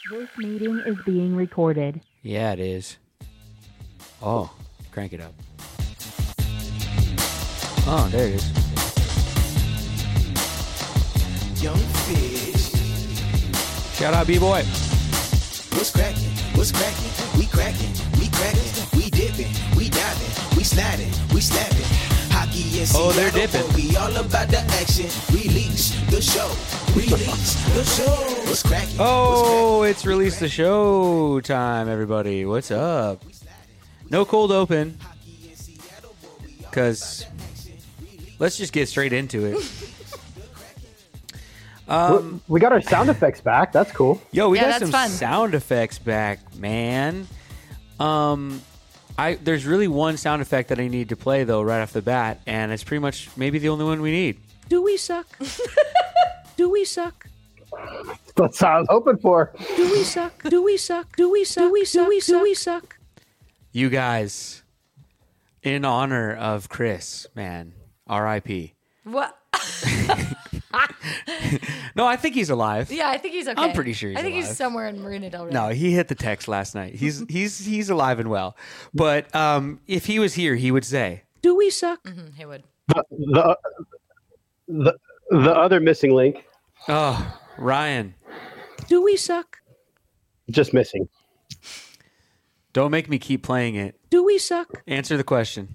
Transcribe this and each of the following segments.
This meeting is being recorded. Yeah, it is. Oh, crank it up. Oh, there it is. Young fish. Shout out, B-Boy. What's cracking? What's cracking? We cracking. We cracking. We dipping. We diving. We sliding. We slapping. Hockey and Oh, they're Seattle, dipping. We all about the action. Release the show. Release the show. What's cracking? Oh, it's release the show time, everybody. What's up? No cold open. Because let's just get straight into it. We got our sound effects back. That's cool. Yo, we Yeah, got that's some fun. sound effects back, man. There's really one sound effect that I need to play though right off the bat, and it's pretty much maybe the only one we need. Do we suck? Do we suck? That's what I was hoping for. Do we suck? Do we suck? Do we suck? Do we suck? Do we suck? You guys, in honor of Chris, man, R.I.P. What? No, I think he's alive. Yeah, I think he's okay. I'm pretty sure he's I think alive. he's somewhere in Marina Del Rey. No, he hit the text last night. He's alive and well. But if he was here, he would say, "Do we suck?" He would. The other missing link, Oh, Ryan, do we suck? just missing. Don't make me keep playing it. Do we suck? Answer the question.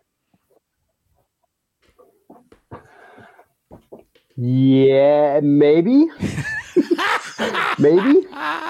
Yeah, maybe. Maybe.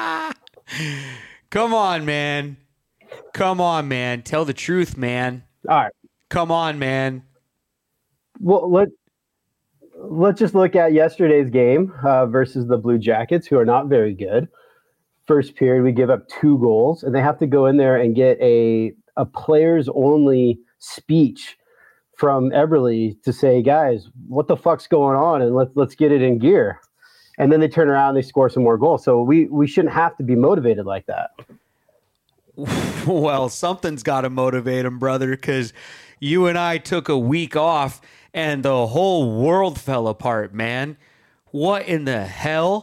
Come on, man. Come on, man. Tell the truth, man. All right. Come on, man. Well, let's just look at yesterday's game versus the Blue Jackets, who are not very good. First period, we give up 2 goals, and they have to go in there and get a players-only speech from Eberle to say, guys, what the fuck's going on, and let's get it in gear. And then they turn around and they score some more goals. So we shouldn't have to be motivated like that. Well, something's got to motivate him, brother, because you and I took a week off and the whole world fell apart, man. What in the hell?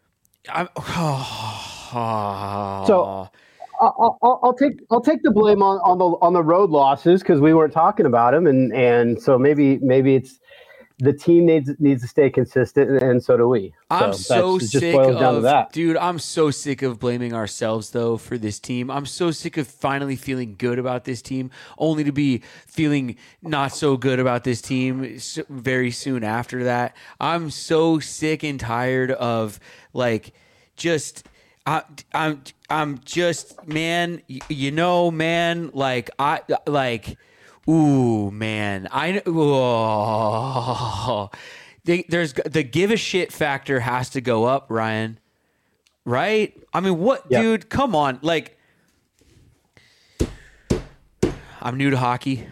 So I'll take the blame on the road losses because we weren't talking about them, and so maybe it's the team needs to stay consistent, and so do we. I'm so it just sick boils down to of, that. dude, I'm so sick of blaming ourselves, though, for this team. I'm so sick of finally feeling good about this team, only to be feeling not so good about this team very soon after that. I'm so sick and tired of, like, just... I'm just, man, you know, man, like, ooh, man, there's the give a shit factor has to go up, Ryan, right? I mean, what, Yep. dude, come on, like, I'm new to hockey.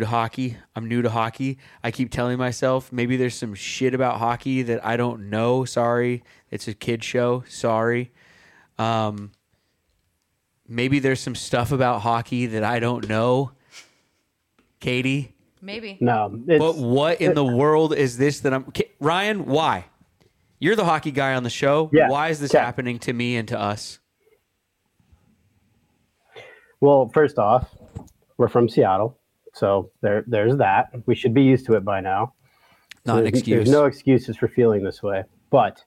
I keep telling myself maybe there's some shit about hockey that I don't know. Sorry. It's a kid show. Sorry. Maybe there's some stuff about hockey that I don't know. Katie? Maybe. No, But what in the world is this that Ryan, why? You're the hockey guy on the show. Yeah. Why is this Yeah. happening to me and to us? Well, first off, we're from Seattle, so there's that. We should be used to it by now. Not an excuse. There's no excuses for feeling this way. But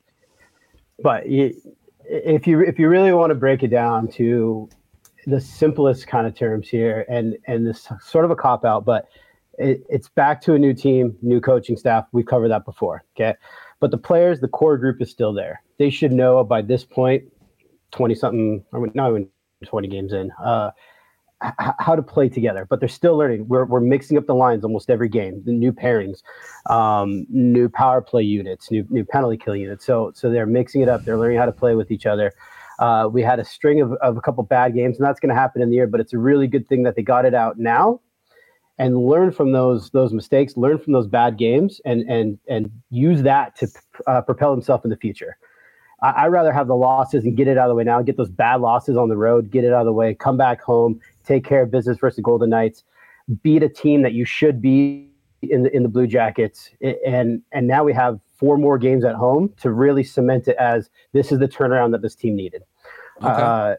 if you really want to break it down to the simplest kind of terms here, and this sort of a cop out, but it's back to a new team, new coaching staff. We've covered that before, okay? But the players, the core group is still there. They should know by this point, 20-something, or not even 20 games in, how to play together. But they're still learning. We're mixing up the lines almost every game, the new pairings, new power play units, new penalty kill units. So they're mixing it up. They're learning how to play with each other. We had a string of a couple bad games, and that's going to happen in the year, but it's a really good thing that they got it out now and learn from those mistakes, learn from those bad games, and use that to propel himself in the future. I'd rather have the losses and get it out of the way now, get those bad losses on the road, get it out of the way, come back home, take care of business versus the Golden Knights, beat a team that you should be in the Blue Jackets, and now we have 4 more games at home to really cement it as this is the turnaround that this team needed. Okay.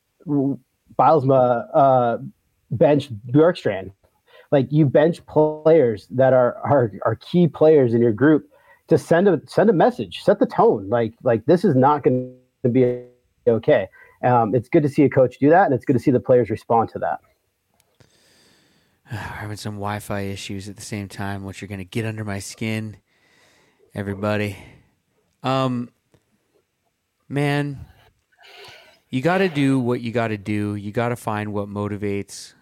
Bilesma benched Bjorkstrand. Like, you bench players that are key players in your group to send a message, set the tone. Like this is not going to be okay. It's good to see a coach do that, and it's good to see the players respond to that. We're having some Wi-Fi issues at the same time, which are going to get under my skin. Everybody, man, you got to do what you got to do. You got to find what motivates.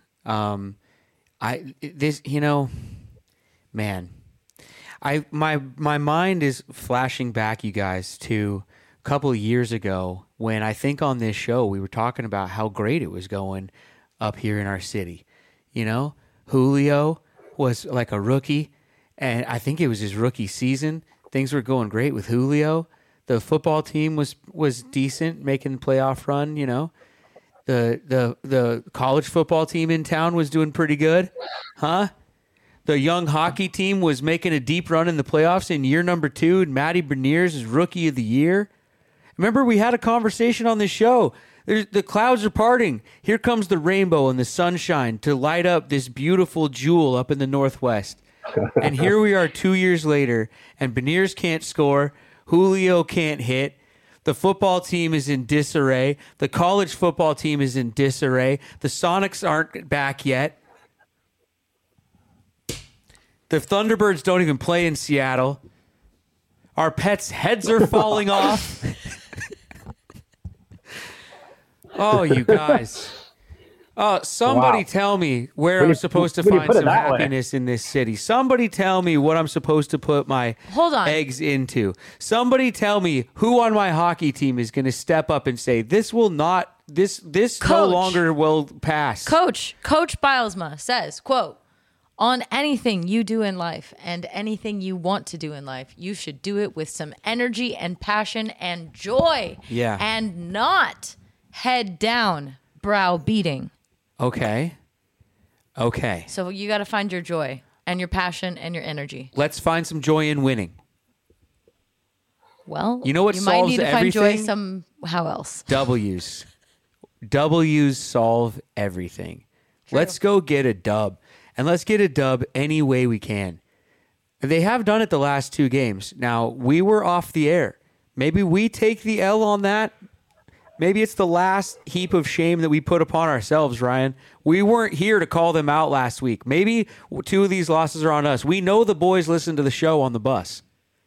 My mind is flashing back, you guys, to a couple of years ago when I think on this show we were talking about how great it was going up here in our city. You know, Julio was like a rookie, and I think it was his rookie season. Things were going great with Julio. The football team was decent, making the playoff run, you know. The college football team in town was doing pretty good. Huh? The young hockey team was making a deep run in the playoffs in year number 2, and Matty Beniers is rookie of the year. Remember, we had a conversation on this show. The clouds are parting. Here comes the rainbow and the sunshine to light up this beautiful jewel up in the Northwest. And here we are 2 years later, and Beniers can't score. Julio can't hit. The football team is in disarray. The college football team is in disarray. The Sonics aren't back yet. The Thunderbirds don't even play in Seattle. Our pets' heads are falling off. Oh, you guys. Somebody tell me where I'm supposed to find some happiness in this city. Somebody tell me what I'm supposed to put my eggs into. Somebody tell me who on my hockey team is going to step up and say, this will not, this no longer will pass. Coach Bilesma says, quote, on anything you do in life and anything you want to do in life, you should do it with some energy and passion and joy. Yeah. And not head down, brow beating. Okay. So you got to find your joy and your passion and your energy. Let's find some joy in winning. Well, you know what you solves might need to everything? find joy somehow else. W's solve everything. True. Let's go get a dub. And let's get a dub any way we can. They have done it the last 2 games. Now, we were off the air. Maybe we take the L on that. Maybe it's the last heap of shame that we put upon ourselves, Ryan. We weren't here to call them out last week. Maybe 2 of these losses are on us. We know the boys listen to the show on the bus.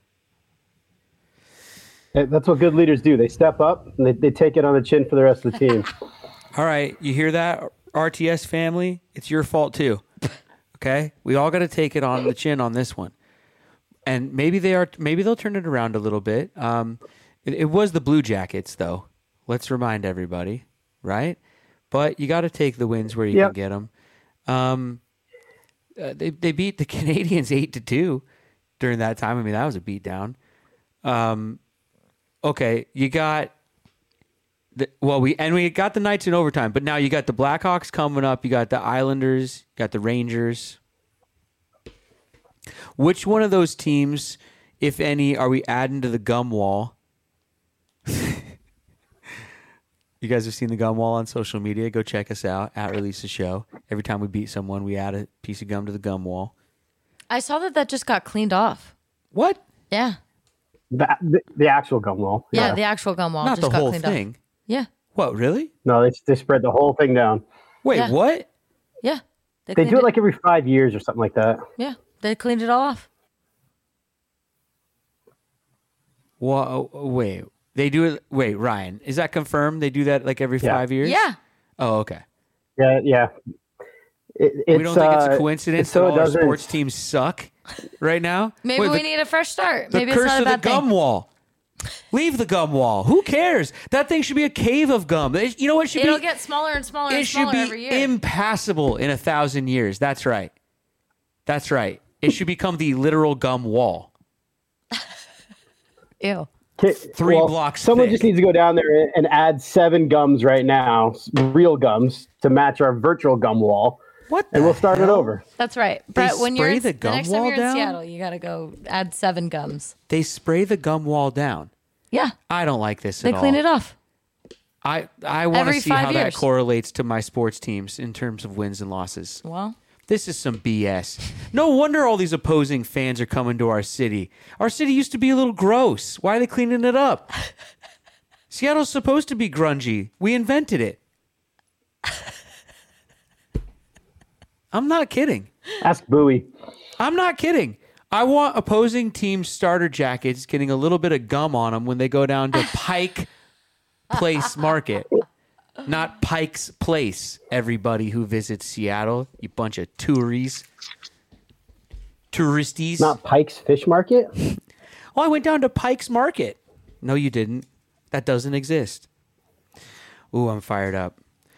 That's what good leaders do. They step up and they take it on the chin for the rest of the team. All right, you hear that, RTS family? It's your fault too. Okay? We all got to take it on the chin on this one. And maybe they'll turn it around a little bit. It was the Blue Jackets, though. Let's remind everybody, right? But you got to take the wins where you can get them. They beat the Canadians 8-2 during that time. I mean, that was a beatdown. Okay, you got we got the Knights in overtime, but now you got the Blackhawks coming up. You got the Islanders. You got the Rangers. Which one of those teams, if any, are we adding to the gum wall? You guys have seen the gum wall on social media. Go check us out at Release a Show. Every time we beat someone, we add a piece of gum to the gum wall. I saw that just got cleaned off. What? Yeah. The actual gum wall. Yeah, the actual gum wall. Not just the whole cleaned thing. Off. Yeah. What, really? No, they spread the whole thing down. Wait, what? Yeah. They do it like every 5 years or something like that. Yeah. They cleaned it all off. Well, wait. They do it. Wait, Ryan, is that confirmed? They do that like every 5 years? Yeah. Oh, okay. Yeah. We don't think it's a coincidence that all our sports teams suck right now? Maybe we need a fresh start. The Maybe curse it's not a of bad the gum wall. Leave the gum wall. Who cares? That thing should be a cave of gum. You know what? It'll get smaller and smaller and smaller every year. It should be impassable in 1,000 years. That's right. It should become the literal gum wall. Ew. 3 blocks Someone thick. just needs to go down there and add 7 gums right now, real gums, to match our virtual gum wall. And we'll start it over. That's right. Brett, when you're the next time you're in Seattle, you got to go add 7 gums. They spray the gum wall down. Yeah. I don't like this at all. They clean it off. I want to Every see 5 how that years. correlates to my sports teams in terms of wins and losses. Well, This is some BS. No wonder all these opposing fans are coming to our city. Our city used to be a little gross. Why are they cleaning it up? Seattle's supposed to be grungy. We invented it. I'm not kidding. Ask Bowie. I'm not kidding. I want opposing team starter jackets getting a little bit of gum on them when they go down to Pike Place Market. Not Pike's Place, everybody who visits Seattle, you bunch of touristies. Not Pike's Fish Market. Oh, I went down to Pike's Market. No, you didn't. That doesn't exist. Ooh, I'm fired up.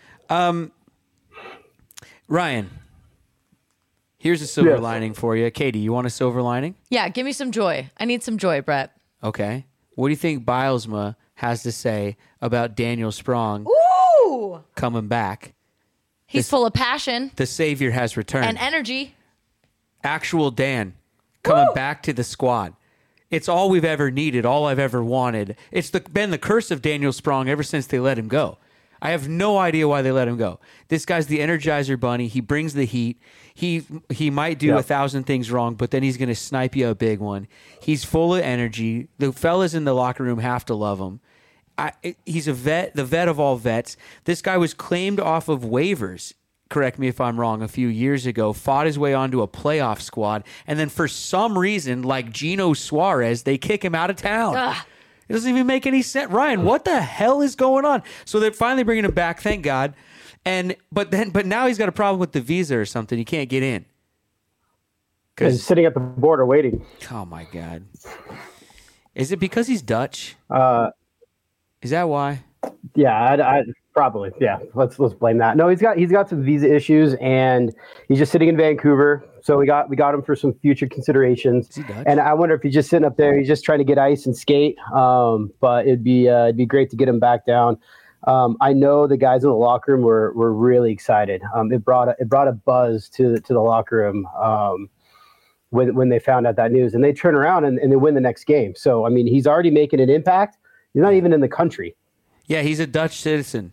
Ryan, here's a silver Yes. lining for you. Katie, you want a silver lining? yeah, give me some joy. I need some joy, Brett. Okay. What do you think Bilesma has to say about Daniel Sprong Ooh, coming back? he's full of passion The savior has returned. and energy. Actual Dan coming back to the squad. It's all we've ever needed, all I've ever wanted. It's been the curse of Daniel Sprong ever since they let him go. I have no idea why they let him go. This guy's the Energizer Bunny. He brings the heat. He might do 1,000 things wrong, but then he's going to snipe you a big one. He's full of energy. The fellas in the locker room have to love him. He's a vet, the vet of all vets. This guy was claimed off of waivers, correct me if I'm wrong, a few years ago, fought his way onto a playoff squad, and then for some reason, like Gino Suarez, they kick him out of town. Ugh. It doesn't even make any sense. Ryan, what the hell is going on? So they're finally bringing him back, thank God. But now he's got a problem with the visa or something. He can't get in. He's sitting at the border waiting. Oh my God. Is it because he's Dutch? Is that why? Yeah, I probably. Yeah, let's blame that. No, he's got some visa issues, and he's just sitting in Vancouver. So we got him for some future considerations. Is he Dutch? And I wonder if he's just sitting up there. He's just trying to get ice and skate. But it'd be great to get him back down. I know the guys in the locker room were really excited. It brought a buzz to the locker room when they found out that news, and they turn around and they win the next game. So I mean, he's already making an impact. He's not even in the country. Yeah, he's a Dutch citizen.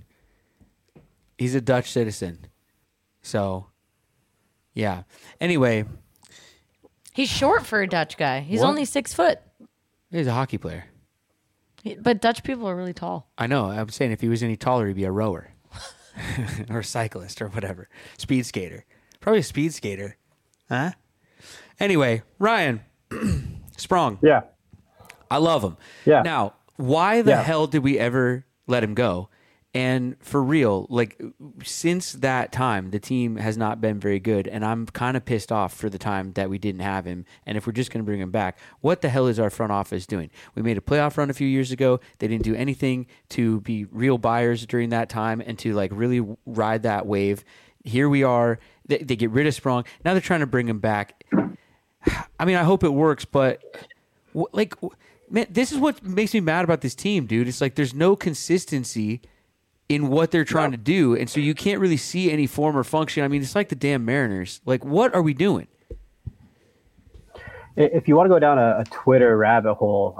So, yeah. Anyway, He's short for a Dutch guy. He's What? only 6 foot. he's a hockey player. But Dutch people are really tall. I know. I'm saying if he was any taller, he'd be a rower or a cyclist or whatever. Speed skater. Probably a speed skater. Huh? Anyway, Ryan Sprong. Yeah. I love him. Yeah. Now, why the Yeah. hell did we ever let him go? And for real, like since that time, the team has not been very good, and I'm kind of pissed off for the time that we didn't have him. And if we're just going to bring him back, what the hell is our front office doing? We made a playoff run a few years ago. They didn't do anything to be real buyers during that time and to like really ride that wave. Here we are. They get rid of Sprong. Now they're trying to bring him back. I mean, I hope it works, but man, this is what makes me mad about this team, dude. It's like there's no consistency in what they're trying to do, and so you can't really see any form or function. I mean, it's like the damn Mariners. Like, what are we doing? If you want to go down a Twitter rabbit hole,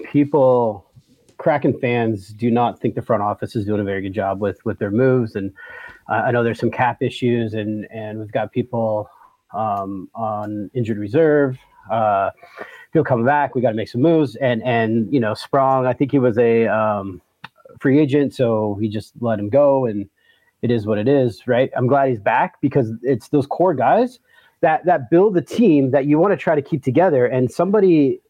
Kraken fans do not think the front office is doing a very good job with their moves. And I know there's some cap issues, and we've got people on injured reserve. People coming back. We got to make some moves. And you know, Sprong, I think he was a free agent, so he just let him go, and it is what it is, right? I'm glad he's back because it's those core guys that build the team that you want to try to keep together. And somebody,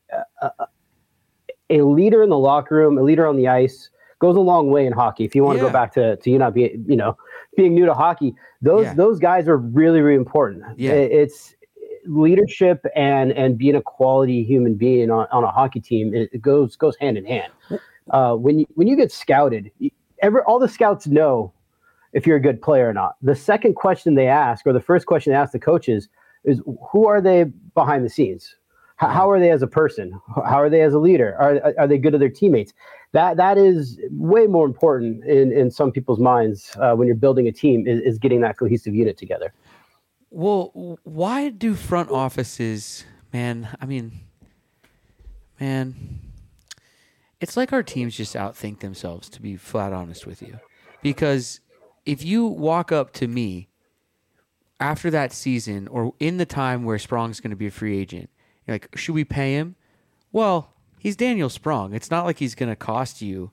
a leader in the locker room, a leader on the ice, goes a long way in hockey. If you want to go back to you not being new to hockey, those guys are really, really important. Yeah. It's leadership and being a quality human being on a hockey team. It goes hand in hand. When you get scouted, all the scouts know if you're a good player or not. The second question they ask, or the first question they ask the coaches, is who are they behind the scenes? How are they as a person? How are they as a leader? Are they good to their teammates? That is way more important in some people's minds when you're building a team is getting that cohesive unit together. Well, why do front offices, man? I mean, man. it's like our teams just outthink themselves, to be flat honest with you. Because if you walk up to me after that season or in the time where Sprong's going to be a free agent, you're like, should we pay him? Well, he's Daniel Sprong. It's not like he's going to cost you,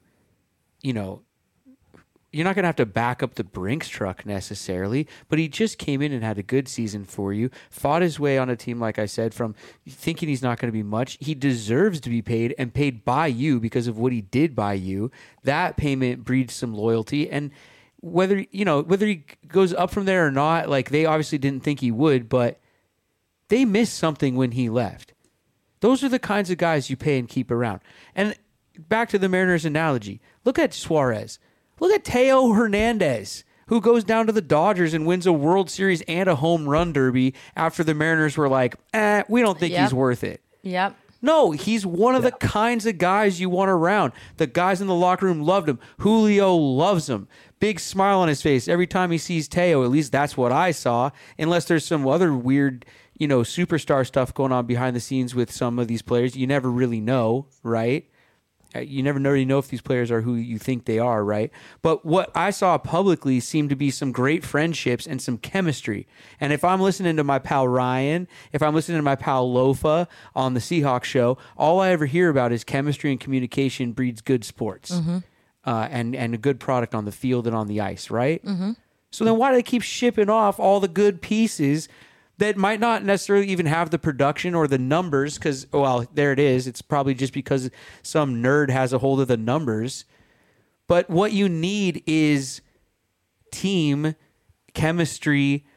you're not going to have to back up the Brinks truck necessarily, but he just came in and had a good season for you, fought his way on a team, like I said, from thinking he's not going to be much. He deserves to be paid and paid by you because of what he did by you. That payment breeds some loyalty. And whether he goes up from there or not, like they obviously didn't think he would, but they missed something when he left. Those are the kinds of guys you pay and keep around. And back to the Mariners analogy, look at Suarez. Look at Teo Hernandez, who goes down to the Dodgers and wins a World Series and a home run derby after the Mariners were like, we don't think he's worth it. Yep. No, he's one of the kinds of guys you want around. The guys in the locker room loved him. Julio loves him. Big smile on his face every time he sees Teo. At least that's what I saw. Unless there's some other weird, superstar stuff going on behind the scenes with some of these players. You never really know, right? You never really know if these players are who you think they are, right? But what I saw publicly seemed to be some great friendships and some chemistry. And if I'm listening to my pal Ryan, if I'm listening to my pal Lofa on the Seahawks show, all I ever hear about is chemistry and communication breeds good sports and a good product on the field and on the ice, right? Mm-hmm. So then why do they keep shipping off all the good pieces that might not necessarily even have the production or the numbers? Because, well, there it is. It's probably just because some nerd has a hold of the numbers. But what you need is team chemistry,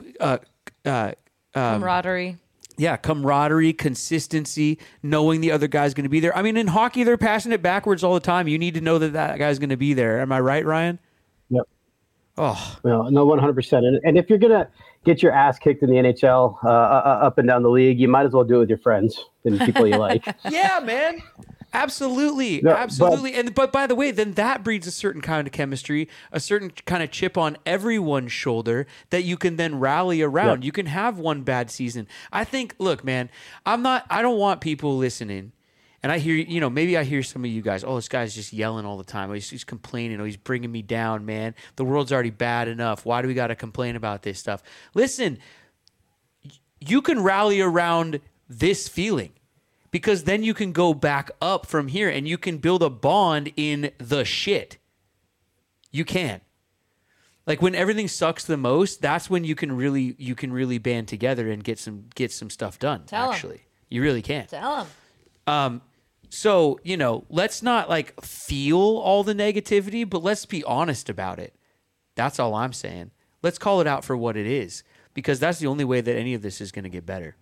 Camaraderie. Yeah, camaraderie, consistency, knowing the other guy's going to be there. I mean, in hockey, they're passing it backwards all the time. You need to know that guy's going to be there. Am I right, Ryan? Yep. Oh. No, 100%. And if you're going to get your ass kicked in the NHL up and down the league, you might as well do it with your friends and people you like. Yeah, man. Absolutely. No, absolutely. But by the way, then that breeds a certain kind of chemistry, a certain kind of chip on everyone's shoulder that you can then rally around. Yeah. You can have one bad season. I think, look, man, I don't want people listening. And I hear, maybe I hear some of you guys, this guy's just yelling all the time. Oh, he's complaining. Oh, he's bringing me down, man. The world's already bad enough. Why do we got to complain about this stuff? Listen, you can rally around this feeling because then you can go back up from here and you can build a bond in the shit. You can. Like when everything sucks the most, that's when you can really band together and get some stuff done. Tell 'em. Actually, you really can. Tell him. So, let's not feel all the negativity, but let's be honest about it. That's all I'm saying. Let's call it out for what it is, because that's the only way that any of this is going to get better.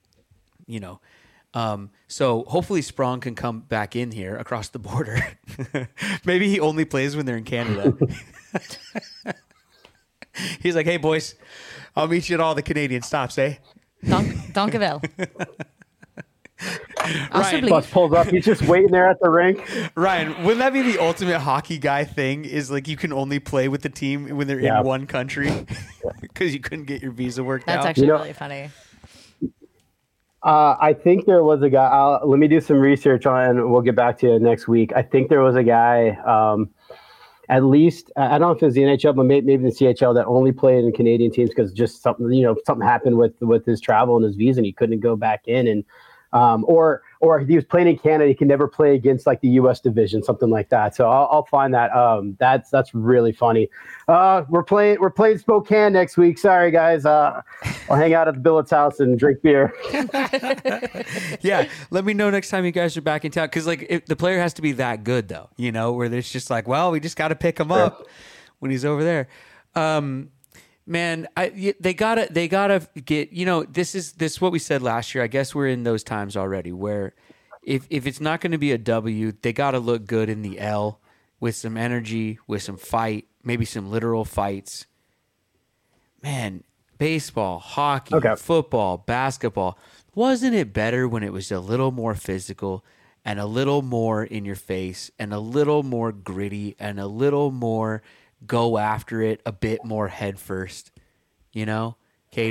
So hopefully Sprong can come back in here across the border. Maybe he only plays when they're in Canada. He's like, hey, boys, I'll meet you at all the Canadian stops, eh? Dankjewel. Ryan, Bus pulls up. He's just waiting there at the rink. Ryan, wouldn't that be the ultimate hockey guy thing? Is you can only play with the team when they're in one country because you couldn't get your visa worked out. That's actually really funny. I think there was a guy. Let me do some research on. We'll get back to you next week. I think there was a guy. At least I don't know if it was the NHL, but maybe the CHL that only played in Canadian teams because just something happened with his travel and his visa, and he couldn't go back in and. Or if he was playing in Canada, he can never play against the U.S. division, something like that. So I'll find that. That's really funny. We're playing Spokane next week. Sorry guys. I'll hang out at the Billet's house and drink beer. Yeah, let me know next time you guys are back in town because the player has to be that good though. Where it's just we just got to pick him up when he's over there. Man, they gotta get. This is what we said last year. I guess we're in those times already where if it's not going to be a W, they gotta look good in the L with some energy, with some fight, maybe some literal fights. Man, baseball, hockey, football, basketball. Wasn't it better when it was a little more physical and a little more in your face and a little more gritty and a little more go after it a bit more head first, Katie?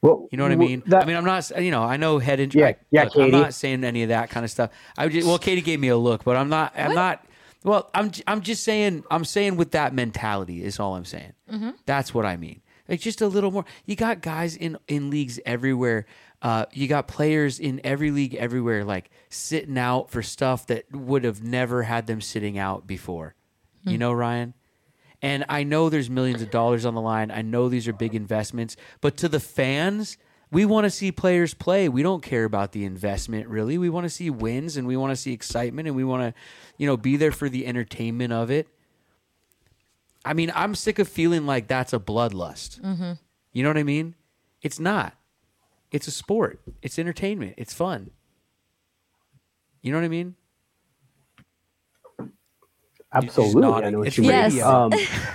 Well, You know what I mean? that- I mean, I'm not, I know head injury. Yeah, yeah, look, I'm Katie. not saying any of that kind of stuff. Katie gave me a look, but I'm not, well, I'm just saying, I'm saying with that mentality is all I'm saying. That's what I mean. Like just a little more. You got guys in leagues everywhere. You got players in every league everywhere, like sitting out for stuff that would have never had them sitting out before. You know, Ryan? And I know there's millions of dollars on the line. I know these are big investments, but to the fans, we want to see players play. We don't care about the investment, really. We want to see wins and we want to see excitement and we want to, be there for the entertainment of it. I mean, I'm sick of feeling like that's a bloodlust. Mm-hmm. You know what I mean? It's not. It's a sport. It's entertainment. It's fun. You know what I mean? Absolutely, I know what It's you mean. radio.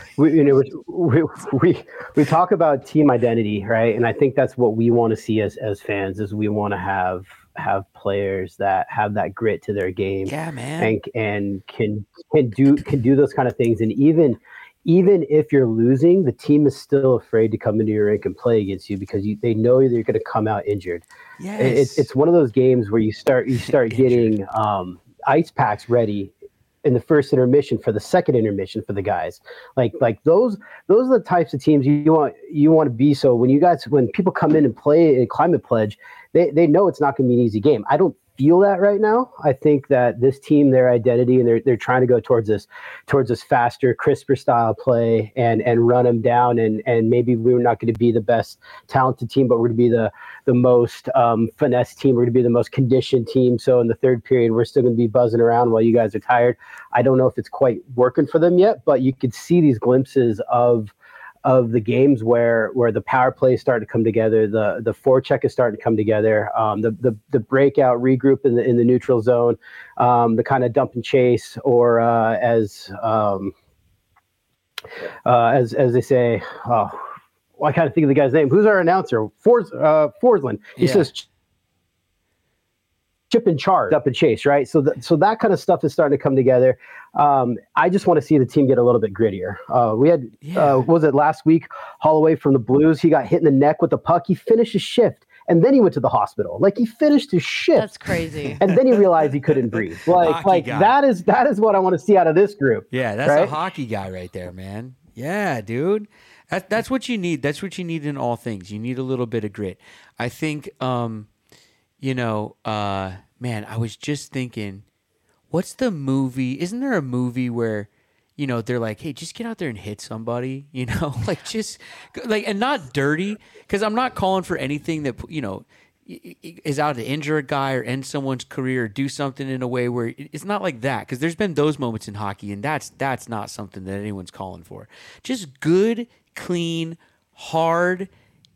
We talk about team identity, right? And I think that's what we want to see as fans. Is we want to have players that have that grit to their game, Yeah, man. and can do those kind of things. And even if you're losing, the team is still afraid to come into your rink and play against you because they know that you're going to come out injured. Yes. It's one of those games where you start getting ice packs ready in the first intermission for the second intermission for the guys. Like those are the types of teams you want to be. So when people come in and play a Climate Pledge, they know it's not going to be an easy game. I don't feel that right now. I think that this team, their identity, and they're trying to go towards this faster, crisper style play and run them down. And maybe we're not going to be the best talented team, but we're going to be the most finesse team. We're going to be the most conditioned team. So in the third period, we're still going to be buzzing around while you guys are tired. I don't know if it's quite working for them yet, but you could see these glimpses of the games where the power play is starting to come together, the forecheck is starting to come together, the breakout regroup in the neutral zone, the kind of dump and chase, or as they say, I kind of think of the guy's name. Who's our announcer? Forsland. He says chip and charge, up and chase, right? So that kind of stuff is starting to come together. I just want to see the team get a little bit grittier. We had, was it last week, Holloway from the Blues? He got hit in the neck with the puck. He finished his shift, and then he went to the hospital. Like, he finished his shift. That's crazy. And then he realized he couldn't breathe. Like that is what I want to see out of this group. Yeah, that's right? a hockey guy right there, man. Yeah, dude. That's what you need. That's what you need in all things. You need a little bit of grit. I think man, I was just thinking, what's the movie? Isn't there a movie where, they're like, hey, just get out there and hit somebody, like just like, and not dirty. Cause I'm not calling for anything that, is out to injure a guy or end someone's career or do something in a way where it's not like that. Cause there's been those moments in hockey and that's not something that anyone's calling for. Just good, clean, hard,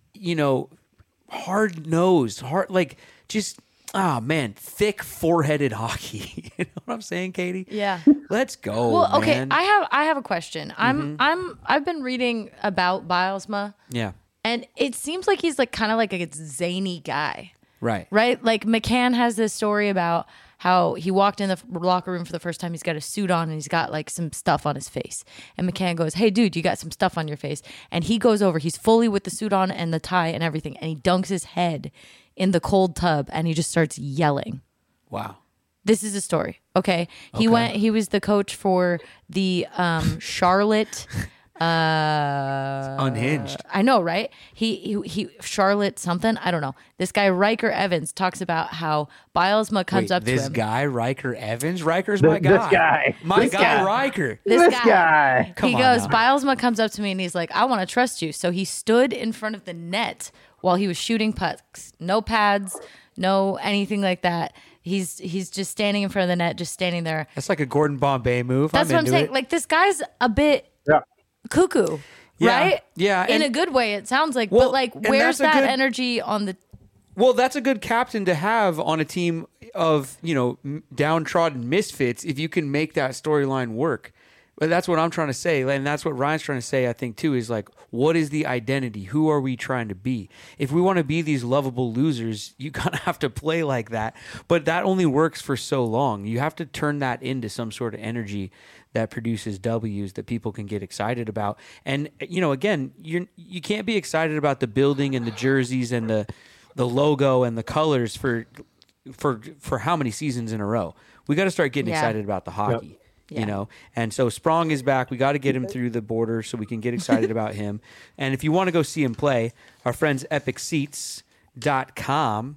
hard nosed, like just, thick four-headed hockey. You know what I'm saying, Katie? Yeah. Let's go. Well, okay. man. I have a question. I've been reading about Bilesma, Yeah. and it seems like he's like kind of like a zany guy, Right. right? Like McCann has this story about how he walked in the locker room for the first time. He's got a suit on and he's got like some stuff on his face. And McCann goes, "Hey, dude, you got some stuff on your face." And he goes over. He's fully with the suit on and the tie and everything, and he dunks his head in the cold tub and he just starts yelling. Wow. This is a story. Okay. He was the coach for the Charlotte Unhinged. I know, right? He Charlotte something, I don't know. This guy Riker Evans talks about how Bilesma comes up to him. This guy, Riker Evans? Riker's my guy. My guy, Riker. This guy. Come He on goes, now. Bilesma comes up to me and he's like, "I want to trust you." So he stood in front of the net while he was shooting pucks. No pads, no anything like that. He's just standing in front of the net, just standing there. That's like a Gordon Bombay move. That's what I'm into saying. it. Like, this guy's a bit cuckoo, Yeah. right? Yeah, In and- a good way, it sounds like. Well, but like, and where's that's a that good- energy on the? Well, that's a good captain to have on a team of, downtrodden misfits if you can make that storyline work. But that's what I'm trying to say. And that's what Ryan's trying to say, I think, too, is like, what is the identity? Who are we trying to be? If we want to be these lovable losers, you kind of have to play like that. But that only works for so long. You have to turn that into some sort of energy that produces W's that people can get excited about. And again, you can't be excited about the building and the jerseys and the logo and the colors for how many seasons in a row. We got to start getting excited about the hockey. Yeah. And so Sprong is back. We got to get him through the border so we can get excited about him. And if you want to go see him play, our friends epicseats.com,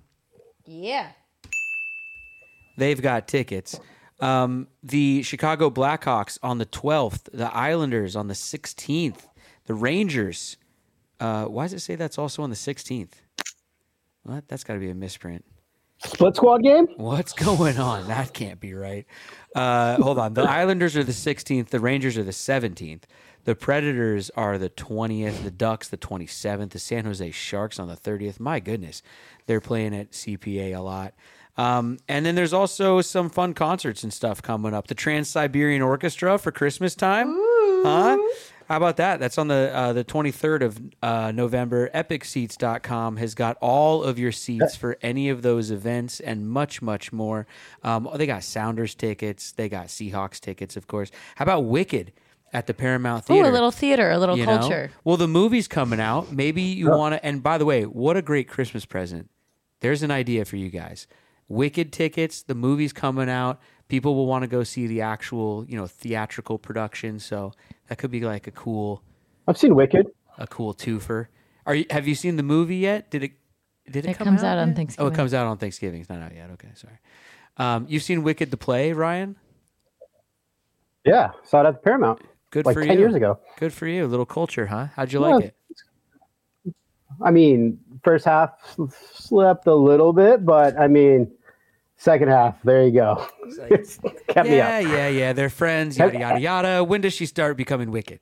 they've got tickets. The Chicago Blackhawks on the 12th, the Islanders on the 16th, the Rangers. Why does it say that's also on the 16th? What? That's got to be a misprint. Split squad game? What's going on? That can't be right. Hold on. The Islanders are the 16th. The Rangers are the 17th. The Predators are the 20th. The Ducks the 27th. The San Jose Sharks on the 30th. My goodness. They're playing at CPA a lot. And then there's also some fun concerts and stuff coming up. The Trans-Siberian Orchestra for Christmas time. Huh? How about that? That's on the 23rd of November. EpicSeats.com has got all of your seats for any of those events and much, much more. They got Sounders tickets. They got Seahawks tickets, of course. How about Wicked at the Paramount Theater? Ooh, a little theater, a little culture. Well, the movie's coming out. Maybe you want to... And by the way, what a great Christmas present. There's an idea for you guys. Wicked tickets. The movie's coming out. People will want to go see the actual, theatrical production. So that could be like a cool. I've seen Wicked. A cool twofer. Have you seen the movie yet? Did it It come comes out on yet? Thanksgiving. Oh, it comes out on Thanksgiving. It's not out yet. Okay, sorry. You've seen Wicked the play, Ryan? Yeah, saw it at the Paramount. Good like for 10 you. years ago. Good for you. A little culture, huh? How'd you like it? I mean, first half slept a little bit, but I mean, second half, there you go. It's kept me up. Yeah. They're friends, yada, yada, yada. When does she start becoming wicked?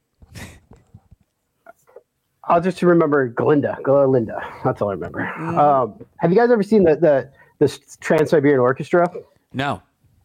I'll just remember Glinda. That's all I remember. Have you guys ever seen the Trans-Siberian Orchestra? No.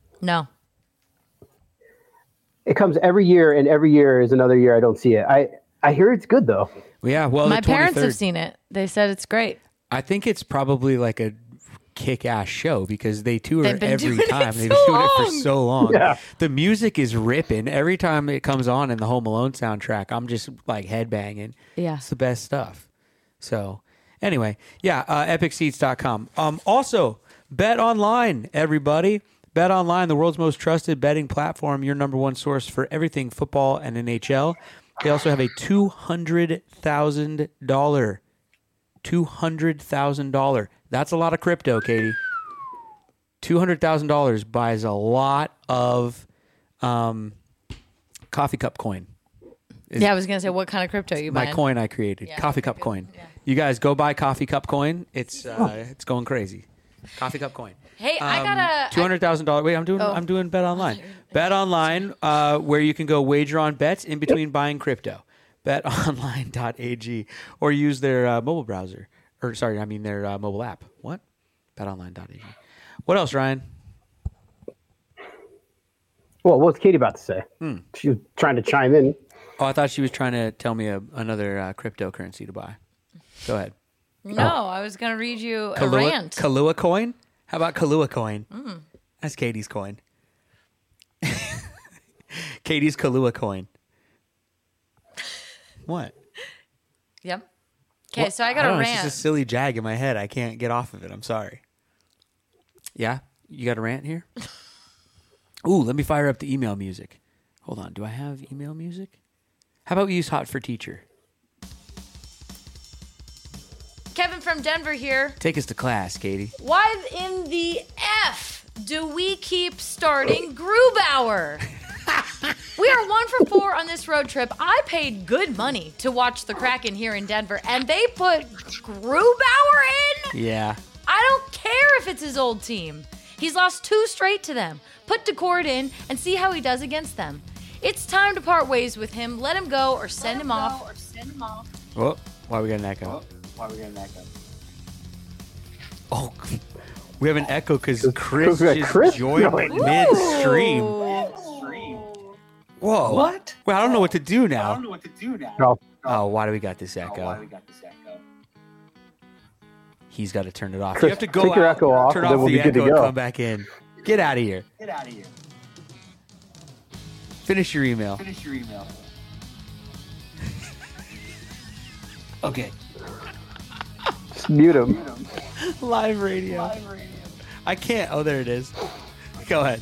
It comes every year, and every year is another year I don't see it. I hear it's good, though. Yeah, well, My the parents 23rd have seen it. They said it's great. I think it's probably like a kick-ass show because they tour They've been every doing it time. so They've been doing it for long. so long. Yeah. The music is ripping. Every time it comes on in the Home Alone soundtrack, I'm just like headbanging. Yeah. It's the best stuff. So anyway, epicseats.com. Also, Bet Online, everybody. Bet Online, the world's most trusted betting platform, your number one source for everything football and NHL. They also have a $200,000. That's a lot of crypto, Katie. $200,000 buys a lot of coffee cup coin. Yeah, I was gonna say, what kind of crypto are you My buying? coin I created, Yeah, coffee okay, cup good. coin. Yeah. You guys go buy coffee cup coin. It's going crazy. Coffee cup coin. Hey, I gotta $200,000. Wait, I'm doing Bet Online. Bet Online, where you can go wager on bets in between buying crypto. BetOnline.ag or use their mobile browser, their mobile app. What? BetOnline.ag. What else, Ryan? Well, what's Katie about to say? She was trying to chime in. Oh, I thought she was trying to tell me another cryptocurrency to buy. Go ahead. No, I was gonna read you a rant. Kahlua coin? How about Kahlua coin? That's Katie's coin. Katie's Kahlua coin. What? Yep. Okay, so I got a It's rant. just a silly jag in my head. I can't get off of it. I'm sorry. Yeah? You got a rant here? Ooh, let me fire up the email music. Hold on. Do I have email music? How about we use Hot for Teacher? Kevin from Denver here. Take us to class, Katie. Why in the F do we keep starting Grubauer? We are 1 for 4 on this road trip. I paid good money to watch the Kraken here in Denver, and they put Grubauer in? Yeah. I don't care if it's his old team. He's lost 2 straight to them. Put DeCord in and see how he does against them. It's time to part ways with him. Let him go or send him off. Oh, why we got an echo? Oh, we have an echo because Chris Chris just joined joined. midstream. Whoa. What? Well, I don't know what to do now. No. Oh, why do we got this echo? He's got to turn it off. Chris, You have to go take your out, echo off, turn and then off we'll the be good to echo, and go. come back in. Get out of here. Finish your email. Okay. Just mute him. Live radio. I can't. Oh, there it is. Go ahead.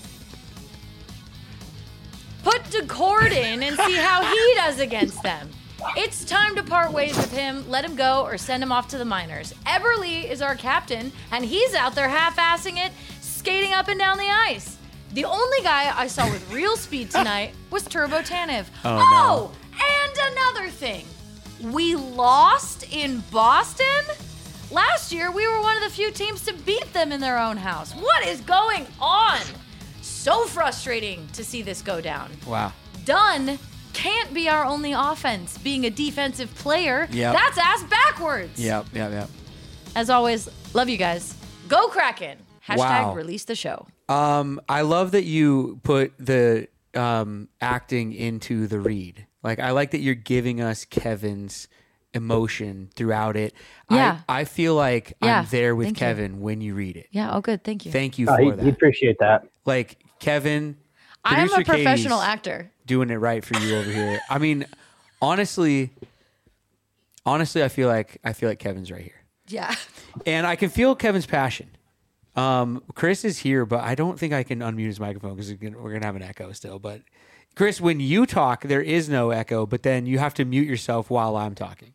Put DeCord in and see how he does against them. It's time to part ways with him, let him go, or send him off to the minors. Eberle is our captain, and he's out there half-assing it, skating up and down the ice. The only guy I saw with real speed tonight was Turbo Tanev. Oh, and another thing. We lost in Boston? Last year, we were one of the few teams to beat them in their own house. What is going on? So frustrating to see this go down. Wow. Dunn can't be our only offense. Being a defensive player, Yep. that's ass backwards. Yep. As always, love you guys. Go Kraken. Hashtag Wow. release the show. I love that you put the acting into the read. Like, I like that you're giving us Kevin's emotion throughout it. Yeah. I feel like Yeah, I'm there with thank you. Kevin when you read it. Yeah, oh good, thank you. Thank you for He'd that. appreciate that. Like, Kevin, I am a producer professional Katie's actor. doing it right for you over here. I mean, honestly, I feel like Kevin's right here. Yeah. And I can feel Kevin's passion. Chris is here, but I don't think I can unmute his microphone because we're going to have an echo still. But Chris, when you talk, there is no echo, but then you have to mute yourself while I'm talking.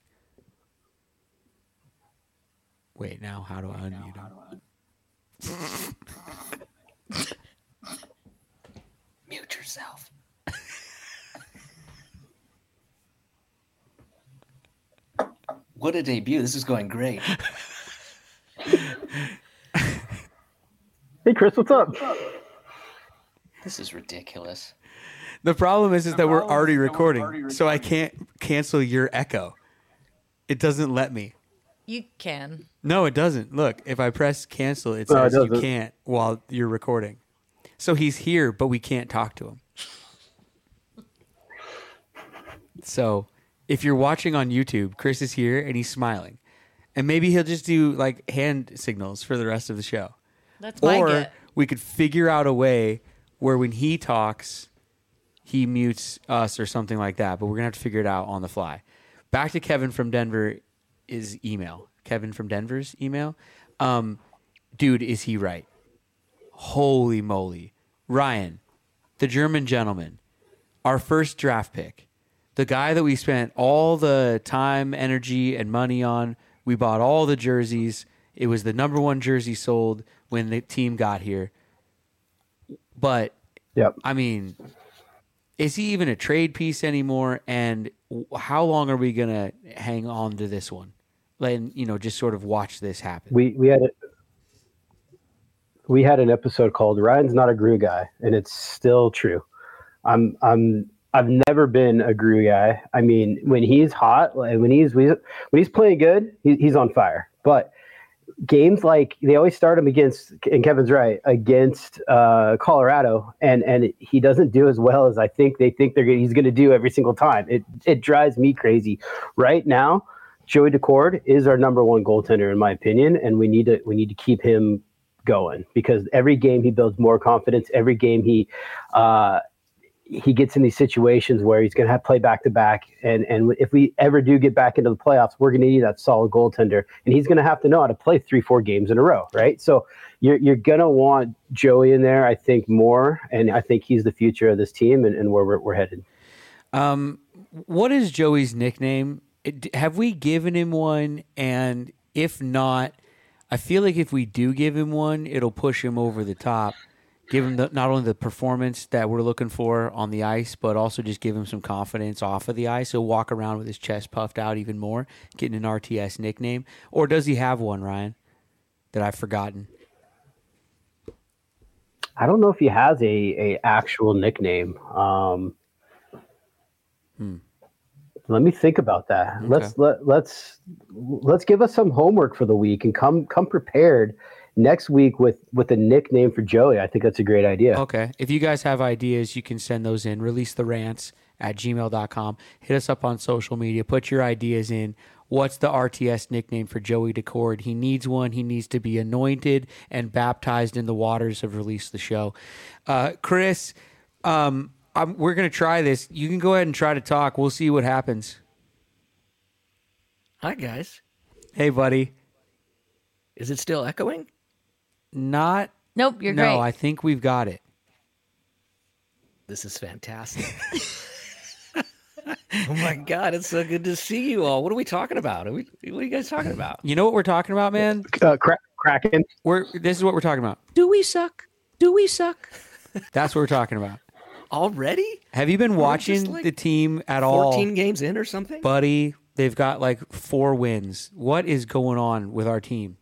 Wait, now how do I unmute him? Mute yourself. What a debut. This is going great. Hey, Chris, what's up? This is ridiculous. The problem is that we're already recording, so I can't cancel your echo. It doesn't let me. You can. No, it doesn't. Look, if I press cancel, it No, it says you doesn't. can't while you're recording. So he's here, but we can't talk to him. So if you're watching on YouTube, Chris is here and he's smiling. And maybe he'll just do like hand signals for the rest of the show. That's my Or get. we could figure out a way where when he talks, he mutes us or something like that. But we're going to have to figure it out on the fly. Back to Kevin from Denver's email. Kevin from Denver's email. Dude, is he right? Holy moly. Ryan, the German gentleman, our first draft pick, the guy that we spent all the time, energy, and money on. We bought all the jerseys. It was the number one jersey sold when the team got here. But, Yep. I mean, is he even a trade piece anymore? And how long are we going to hang on to this one? And, just sort of watch this happen. We had an episode called "Ryan's Not a Grew Guy," and it's still true. I've never been a Grew guy. I mean, when he's hot, like when he's playing good, he's on fire. But games like they always start him against, and Kevin's right, against Colorado, and he doesn't do as well as I think they think he's going to do every single time. It drives me crazy. Right now, Joey Decord is our number one goaltender in my opinion, and we need to keep him going because every game he builds more confidence. Every game he gets in these situations where he's going to have to play back to back. And if we ever do get back into the playoffs, we're going to need that solid goaltender, and he's going to have to know how to play 3-4 games in a row. Right. So you're going to want Joey in there, I think, more. And I think he's the future of this team and where we're headed. What is Joey's nickname? Have we given him one? And if not, I feel like if we do give him one, it'll push him over the top. Give him not only the performance that we're looking for on the ice, but also just give him some confidence off of the ice. He'll walk around with his chest puffed out even more, getting an RTS nickname. Or does he have one, Ryan, that I've forgotten? I don't know if he has a actual nickname. Let me think about that. Okay. Let's give us some homework for the week and come prepared next week with a nickname for Joey. I think that's a great idea. Okay. If you guys have ideas, you can send those in. releasetherants@gmail.com. Hit us up on social media. Put your ideas in. What's the RTS nickname for Joey Decord? He needs one. He needs to be anointed and baptized in the waters of Release the Show. Chris, we're gonna try this. You can go ahead and try to talk. We'll see what happens. Hi, guys. Hey, buddy. Is it still echoing? Not. Nope, you're no, great. I think we've got it. This is fantastic. Oh my God, it's so good to see you all. What are we talking about? What are you guys talking about? You know what we're talking about, man? Kraken. This is what we're talking about. Do we suck? Do we suck? That's what we're talking about. Already? Have you been watching like the team at all? 14 games in or something? Buddy, they've got like 4 wins. What is going on with our team?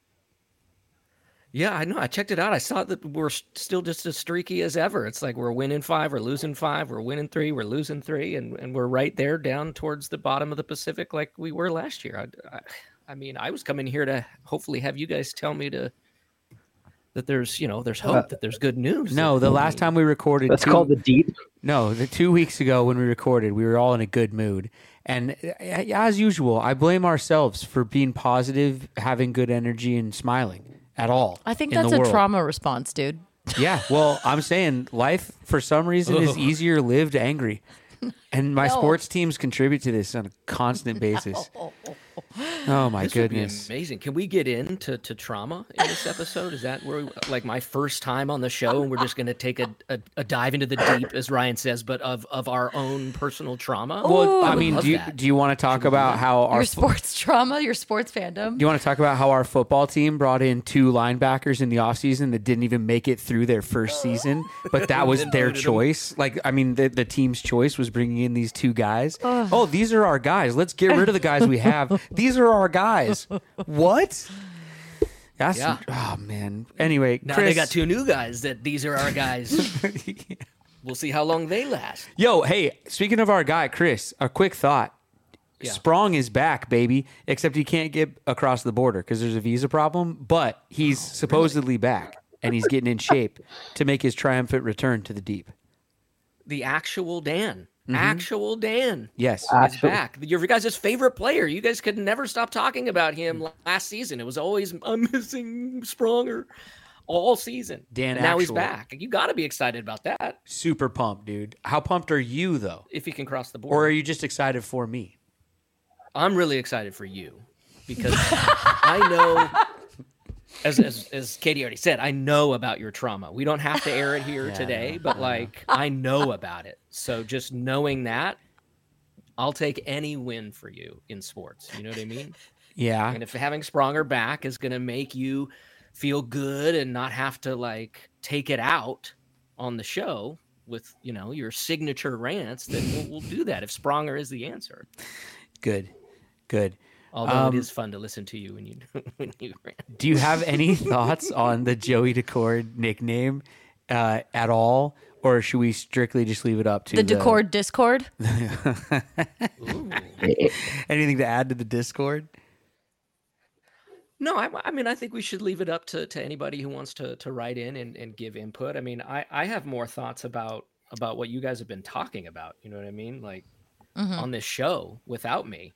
Yeah, I know. I checked it out. I saw that we're still just as streaky as ever. It's like we're winning 5, we're losing 5, we're winning 3, we're losing 3, and we're right there down towards the bottom of the Pacific like we were last year. I mean, I was coming here to hopefully have you guys tell me that there's hope, that there's good news. No, the last time we recorded, That's called the deep. No, the 2 weeks ago when we recorded, we were all in a good mood. And as usual, I blame ourselves for being positive, having good energy, and smiling at all. I think in that's the a world. trauma response, dude. Yeah, well, I'm saying life, for some reason, is easier lived angry. And my sports teams contribute to this on a constant basis. Oh, my This would be goodness. amazing. Can we get into to in this episode? Is that where like my first time on the show, and we're just going to take a dive into the deep, as Ryan says, but of our own personal trauma? Well, I would mean, love do that. you want to talk about how our Your sports trauma, your sports fandom. Do you want to talk about how our football team brought in 2 linebackers in the offseason that didn't even make it through their first season, but that was their choice? Like, I mean, the team's choice was bringing in these 2 guys. Oh, these are our guys. Let's get rid of the guys we have. These are our guys. What? That's oh man. Anyway, Now Chris, they got 2 new guys that these are our guys. We'll see how long they last. Yo, hey, speaking of our guy, Chris, a quick thought. Yeah. Sprong is back, baby, except he can't get across the border because there's a visa problem, but he's supposedly back, and he's getting in shape to make his triumphant return to the deep. The actual Dan. Actual Dan. Yes. Is back. Your guys' favorite player. You guys could never stop talking about him last season. It was always, I'm missing Spronger all season. Dan and now he's Actual. back. You got to be excited about that Super pumped, dude. How pumped are you, though? if he can cross the Or border. are you just excited for me? I'm really excited for you because I know, as Katie already said, I know about your trauma. We don't have to air it here today, but like I know about it. So just knowing that, I'll take any win for you in sports. You know what I mean? Yeah. And if having Spronger back is going to make you feel good and not have to like take it out on the show with, your signature rants, then we'll do that if Spronger is the answer. Good. Although it is fun to listen to you when you rant. Do you have any thoughts on the Joey Decord nickname at all? Or should we strictly just leave it up to The Decord Discord. Anything to add to the Discord? No, I mean, I think we should leave it up to anybody who wants to write in and give input. I mean, I have more thoughts about what you guys have been talking about. You know what I mean? Like on this show without me.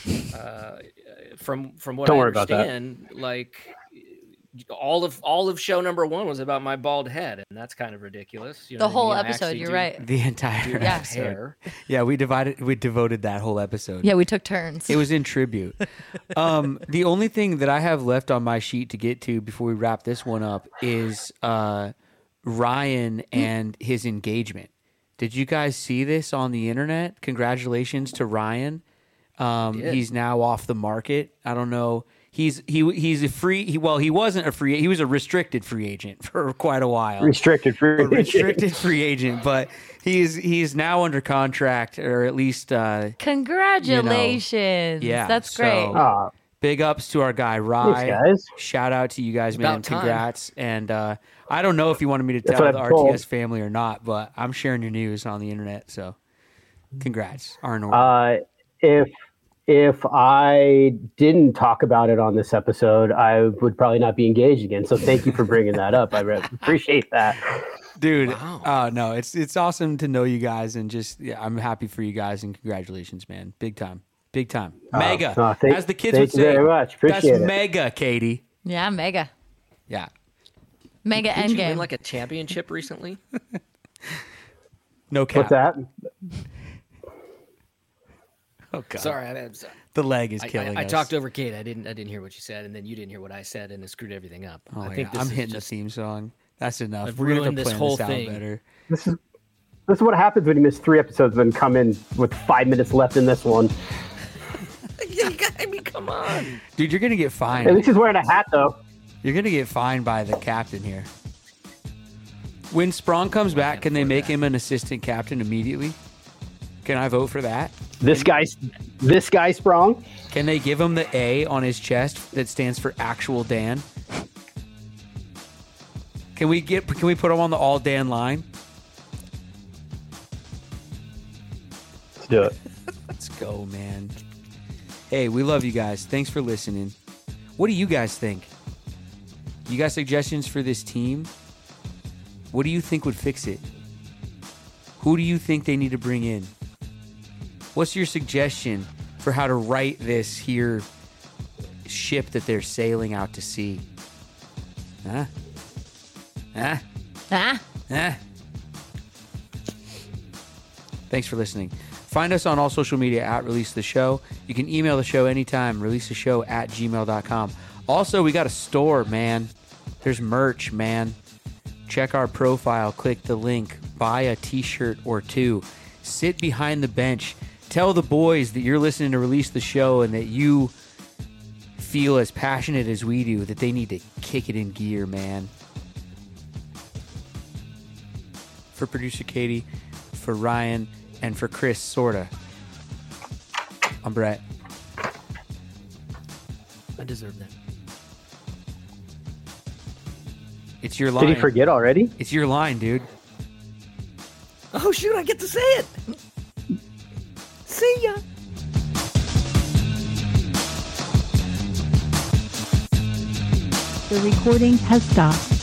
From what Don't I worry about that. understand, like all of show number 1 was about my bald head, and that's kind of ridiculous. You know The what I whole mean? I episode, actually you're do right. The entire Yeah. episode. hair. Yeah, we devoted that whole episode. Yeah, we took turns. It was in tribute. The only thing that I have left on my sheet to get to before we wrap this one up is Ryan and his engagement. Did you guys see this on the internet? Congratulations to Ryan. He's now off the market. I don't know. He's a free. He wasn't a free. He was a restricted free agent for quite a while. Restricted free. A restricted free agent, but he's now under contract, or at least Congratulations. yeah, That's so- great. Ah, big ups to our guy Rye. thanks, guys. Shout out to you guys, man. About time. Congrats. And I don't know if you wanted me to That's tell what the I'm told. RTS family or not, but I'm sharing your news on the internet. So congrats, Arnold. If I didn't talk about it on this episode, I would probably not be engaged again. So thank you for bringing that up. I appreciate that. Dude, Wow. no, it's awesome to know you guys, and just I'm happy for you guys, and congratulations, man. Big time. Mega. As the kids would thank you say. very much. Appreciate That's it. mega, Katie. Yeah, mega. Yeah. Mega Did you endgame. win like a championship recently? No What's cap. that? Oh god. Sorry, I'm sorry. The leg is killing I us. talked over Kate. I didn't hear what you said, and then you didn't hear what I said, and it screwed everything up. Oh I my think God. this I'm is hitting just, the theme song. That's enough. I've We're gonna have ruined to this plan whole this out thing. better. This is what happens when you miss 3 episodes and come in with 5 minutes left in this one. I mean, come on. Dude, you're gonna get At fined. least he's wearing a hat, though. You're gonna get fined by the captain here. When Sprong comes back, can they make him an assistant captain immediately? Can I vote for that? This guy Sprong. Can they give him the A on his chest that stands for actual Dan? Can we put him on the all Dan line? Let's do it. Let's go, man. Hey, we love you guys. Thanks for listening. What do you guys think? You got suggestions for this team? What do you think would fix it? Who do you think they need to bring in? What's your suggestion for how to right this here ship that they're sailing out to sea? Huh? Huh? Ah. Huh? Thanks for listening. Find us on all social media at Release the Show. You can email the show anytime, releasetheshow@gmail.com. Also, we got a store, man. There's merch, man. Check our profile, click the link, buy a t-shirt or two. Sit behind the bench. Tell the boys that you're listening to Release the Show and that you feel as passionate as we do, that they need to kick it in gear, man. For producer Katie, for Ryan, and for Chris, sorta. I'm Brett. I deserve that. It's your line. Did he forget already? It's your line, dude. Oh shoot! I get to say it. See ya. The recording has stopped.